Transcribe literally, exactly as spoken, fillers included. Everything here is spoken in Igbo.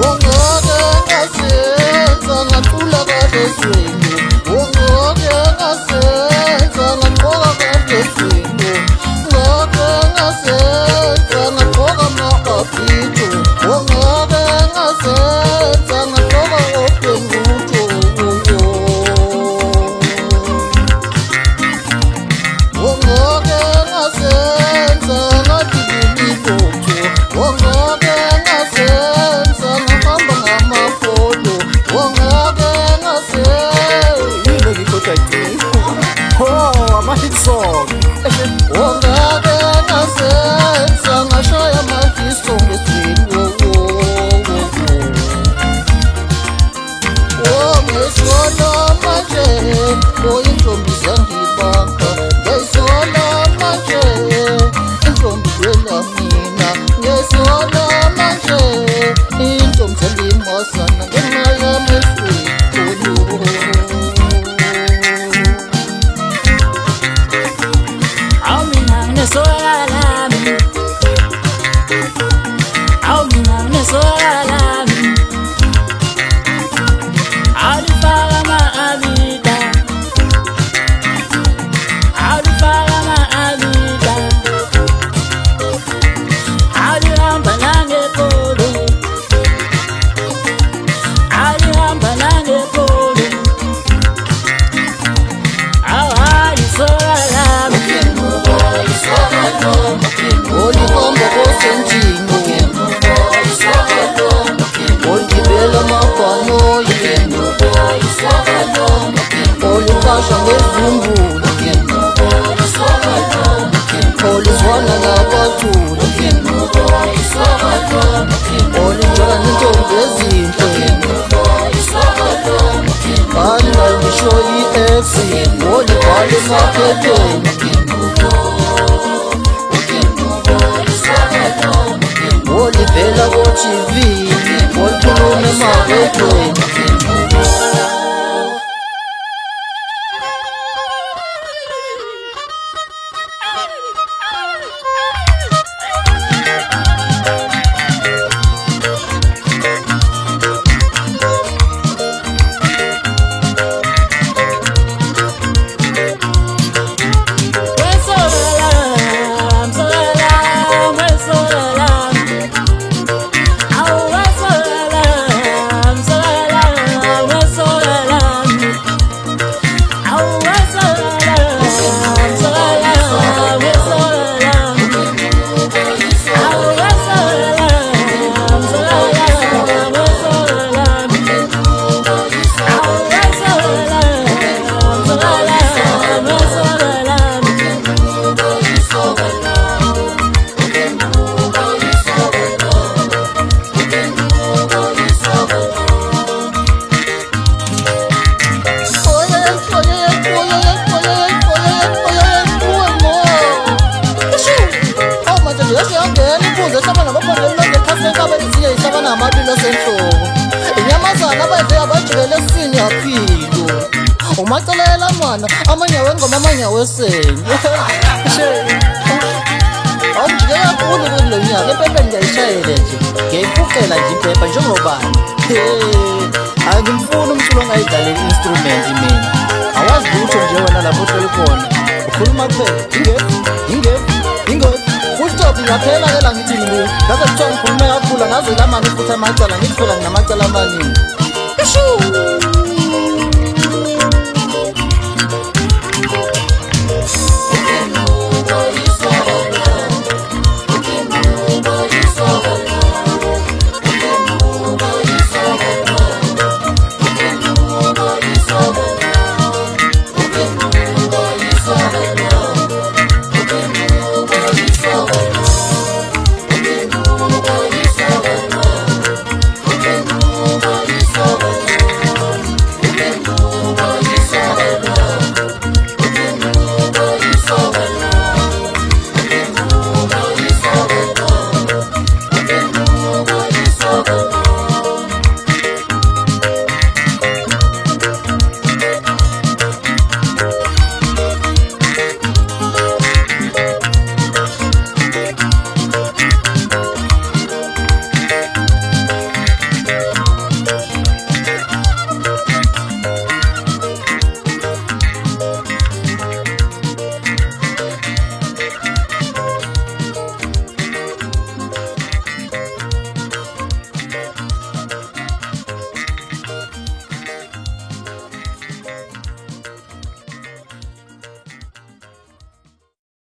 ungake ngasenza ngathula kahle swingu, ungake ngasenza ngaqoka kahle swingu, ngake ngasenza ngaqoka ama-apito, ungake ngasenza ngaqoka opengutho. Ungake ngasenza ngadibulibotho, ungake ngasenza ngahamba ngamapolo, ungake ngasenza Oh, ama-hit song. ungake ngasenza ngashaya amafiso ngesimo. Oh, ngesola manje oyintombi zangibamba, ngesola manje intombi yela mina, ngesola manje intombi zelimasana ngenxa yameswethu. Awu mina nginesoka lami, awu mina nginesoka lami, alifaka ama-abida, alifaka ama-abida, alihamba nangepolo, alihamba nangepolo, awu alisoka lami. Olihamba kosentini, oligibela amabhanoyi, oliqasha ngezumbulu, olizwana nabaculi, olijala nentombi ezinhle, bani ngisho i-F C, olibhala emaphepheni, olivela ku-T V, olikhuluma emaphepheni. Inyamazana abayidle abajikele esini yaphilo, umacelela mwana amanyawo engoma amanyawo esenyo. Awungijike kakhulu kulo nyaka, empempeni ngiyayishayele nje, ngiyayifukela nje impempa njengobani. Angimfuni umculo ongayidlalela i-instrument mina, awazi lutho nje wena lapho uhleli khona, ukhuluma kuphela ingefu ingefu ingefu full stop. Ngaphela-ke la ngithi ngibuye ngaze kuthiwa ngikhulume kakhulu, ngaze lamani futhi amacala ngikuthola nginamacala amaningi.